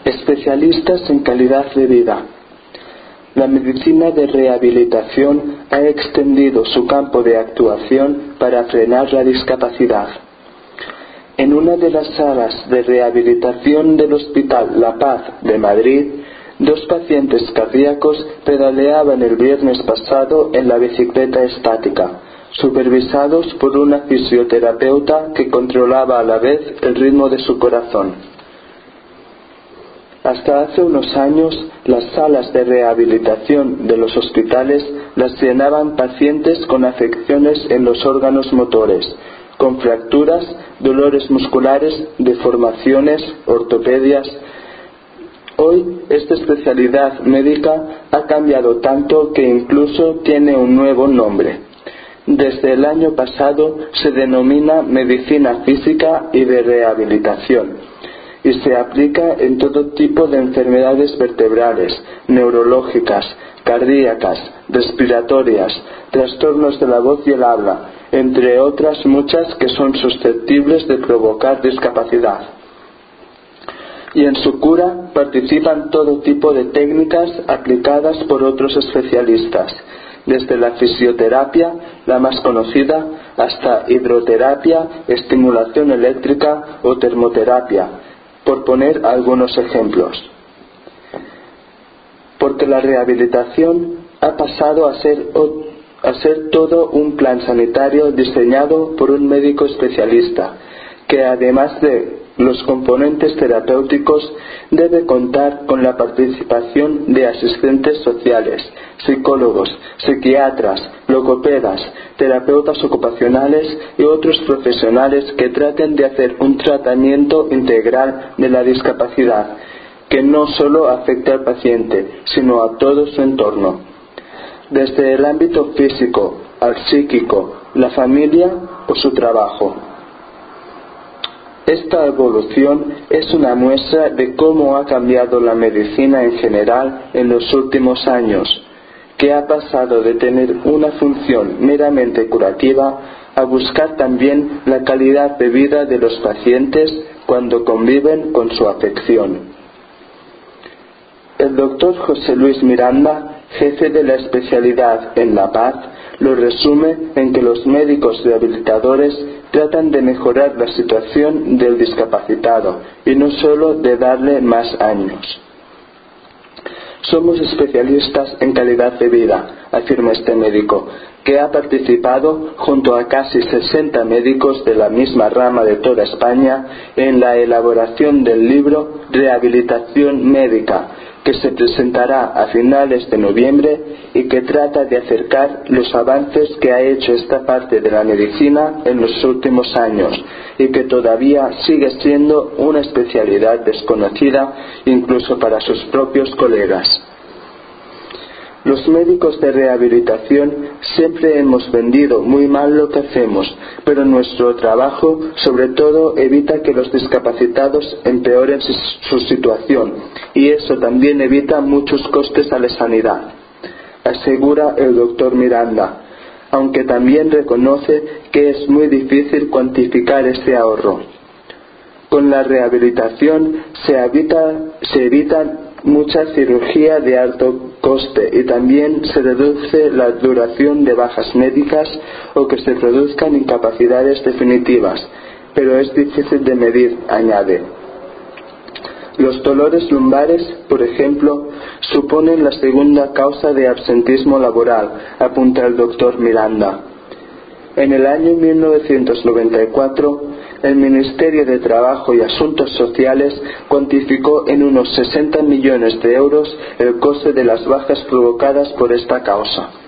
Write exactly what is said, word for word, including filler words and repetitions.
Especialistas en calidad de vida. La medicina de rehabilitación ha extendido su campo de actuación para frenar la discapacidad. En una de las salas de rehabilitación del Hospital La Paz de Madrid, dos pacientes cardíacos pedaleaban el viernes pasado en la bicicleta estática, supervisados por una fisioterapeuta que controlaba a la vez el ritmo de su corazón. Hasta hace unos años, las salas de rehabilitación de los hospitales las llenaban pacientes con afecciones en los órganos motores, con fracturas, dolores musculares, deformaciones, ortopedias. Hoy, esta especialidad médica ha cambiado tanto que incluso tiene un nuevo nombre. Desde el año pasado se denomina medicina física y de rehabilitación, y se aplica en todo tipo de enfermedades vertebrales, neurológicas, cardíacas, respiratorias, trastornos de la voz y el habla, entre otras muchas que son susceptibles de provocar discapacidad. Y en su cura participan todo tipo de técnicas aplicadas por otros especialistas, desde la fisioterapia, la más conocida, hasta hidroterapia, estimulación eléctrica o termoterapia, por poner algunos ejemplos. Porque la rehabilitación ha pasado a ser, a ser todo un plan sanitario diseñado por un médico especialista, que además de los componentes terapéuticos debe contar con la participación de asistentes sociales, psicólogos, psiquiatras, logopedas, terapeutas ocupacionales y otros profesionales que traten de hacer un tratamiento integral de la discapacidad, que no solo afecte al paciente, sino a todo su entorno. Desde el ámbito físico, al psíquico, la familia o su trabajo. Esta evolución es una muestra de cómo ha cambiado la medicina en general en los últimos años, que ha pasado de tener una función meramente curativa a buscar también la calidad de vida de los pacientes cuando conviven con su afección. El doctor José Luis Miranda, jefe de la especialidad en La Paz, lo resume en que los médicos rehabilitadores tratan de mejorar la situación del discapacitado y no solo de darle más años. Somos especialistas en calidad de vida, afirma este médico, que ha participado junto a casi sesenta médicos de la misma rama de toda España en la elaboración del libro Rehabilitación Médica, que se presentará a finales de noviembre y que trata de acercar los avances que ha hecho esta parte de la medicina en los últimos años y que todavía sigue siendo una especialidad desconocida incluso para sus propios colegas. Los médicos de rehabilitación siempre hemos vendido muy mal lo que hacemos, pero nuestro trabajo sobre todo evita que los discapacitados empeoren su situación y eso también evita muchos costes a la sanidad, asegura el doctor Miranda, aunque también reconoce que es muy difícil cuantificar ese ahorro. Con la rehabilitación se evita, se evitan mucha cirugía de alto coste y también se reduce la duración de bajas médicas o que se produzcan incapacidades definitivas, pero es difícil de medir, añade. Los dolores lumbares, por ejemplo, suponen la segunda causa de absentismo laboral, apunta el doctor Miranda. En el año mil novecientos noventa y cuatro, el Ministerio de Trabajo y Asuntos Sociales cuantificó en unos sesenta millones de euros el coste de las bajas provocadas por esta causa.